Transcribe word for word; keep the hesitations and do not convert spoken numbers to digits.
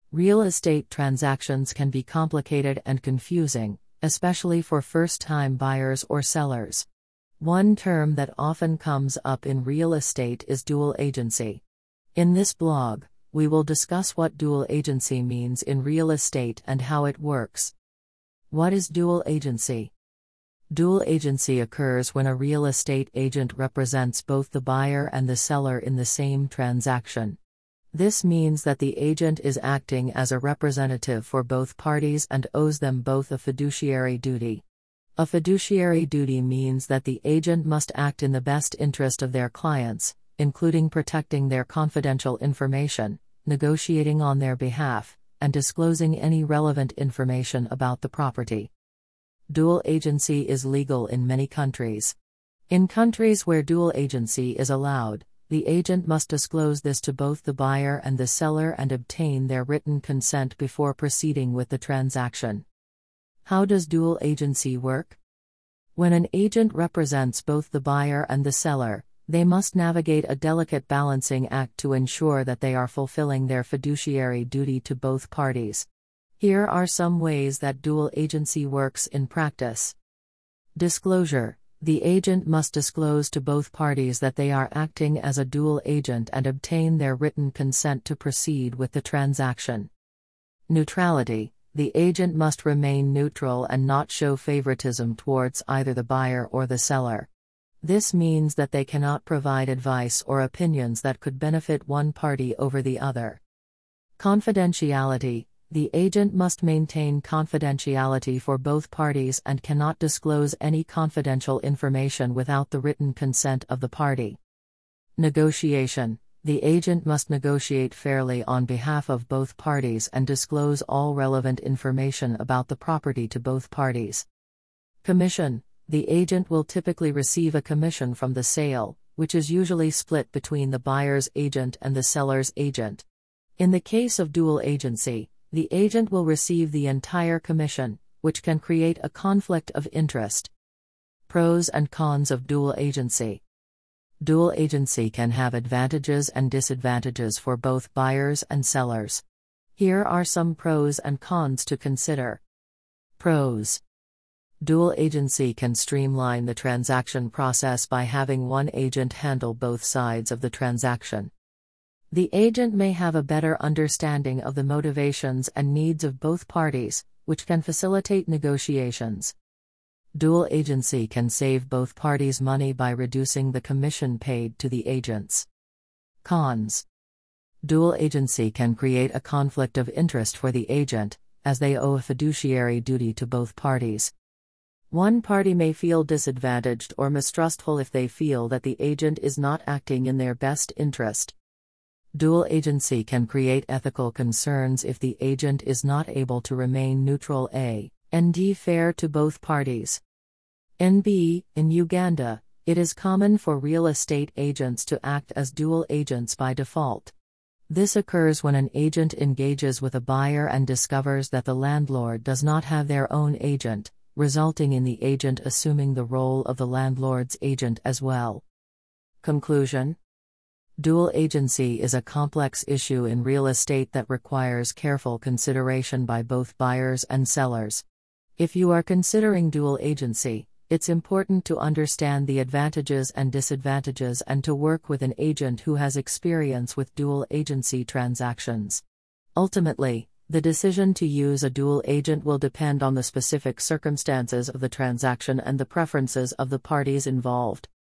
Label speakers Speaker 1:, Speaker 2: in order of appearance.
Speaker 1: Real estate transactions can be complicated and confusing, especially for first-time buyers or sellers. One term that often comes up in real estate is dual agency. In this blog, we will discuss what dual agency means in real estate and how it works. What is dual agency? Dual agency occurs when a real estate agent represents both the buyer and the seller in the same transaction. This means that the agent is acting as a representative for both parties and owes them both a fiduciary duty. A fiduciary duty means that the agent must act in the best interest of their clients, including protecting their confidential information, negotiating on their behalf, and disclosing any relevant information about the property. Dual agency is legal in many countries. In countries where dual agency is allowed, the agent must disclose this to both the buyer and the seller and obtain their written consent before proceeding with the transaction. How does dual agency work? When an agent represents both the buyer and the seller, they must navigate a delicate balancing act to ensure that they are fulfilling their fiduciary duty to both parties. Here are some ways that dual agency works in practice. Disclosure. The agent must disclose to both parties that they are acting as a dual agent and obtain their written consent to proceed with the transaction. Neutrality. The agent must remain neutral and not show favoritism towards either the buyer or the seller. This means that they cannot provide advice or opinions that could benefit one party over the other. Confidentiality. The agent must maintain confidentiality for both parties and cannot disclose any confidential information without the written consent of the party. Negotiation. The agent must negotiate fairly on behalf of both parties and disclose all relevant information about the property to both parties. Commission. The agent will typically receive a commission from the sale, which is usually split between the buyer's agent and the seller's agent. In the case of dual agency, the agent will receive the entire commission, which can create a conflict of interest. Pros and cons of dual agency. Dual agency can have advantages and disadvantages for both buyers and sellers. Here are some pros and cons to consider. Pros. Dual agency can streamline the transaction process by having one agent handle both sides of the transaction. The agent may have a better understanding of the motivations and needs of both parties, which can facilitate negotiations. Dual agency can save both parties money by reducing the commission paid to the agents. Cons. Dual agency can create a conflict of interest for the agent, as they owe a fiduciary duty to both parties. One party may feel disadvantaged or mistrustful if they feel that the agent is not acting in their best interest. Dual agency can create ethical concerns if the agent is not able to remain neutral and fair to both parties. N B In Uganda, it is common for real estate agents to act as dual agents by default. This occurs when an agent engages with a buyer and discovers that the landlord does not have their own agent, resulting in the agent assuming the role of the landlord's agent as well. Conclusion. Dual agency is a complex issue in real estate that requires careful consideration by both buyers and sellers. If you are considering dual agency, it's important to understand the advantages and disadvantages and to work with an agent who has experience with dual agency transactions. Ultimately, the decision to use a dual agent will depend on the specific circumstances of the transaction and the preferences of the parties involved.